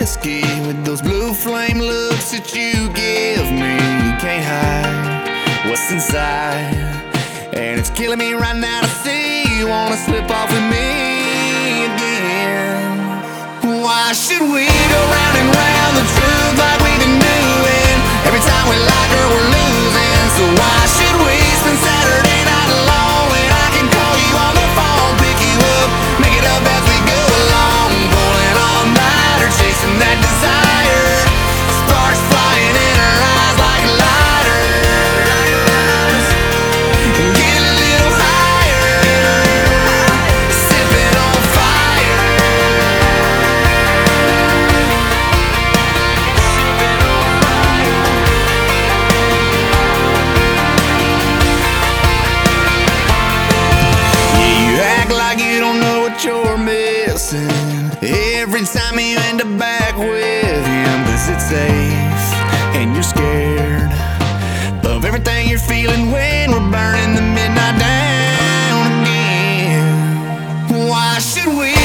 whiskey with those blue flame looks that you give me. You can't hide what's inside, and it's killing me right now to see you wanna slip off with me again. Why should we go round and round the truth like we've been doing? Every time we like her, we're losing. So why should we spend Saturday night alone when I can call you on the phone, pick you up, make it up as we go along, pulling all nighter, chasing that desire, sparks flying in her eyes like lighters. Get a little higher, sipping on fire. Like you don't know what you're missing every time you end up back with him, 'cause it's safe and you're scared of everything you're feeling when we're burning the midnight down again. Why should we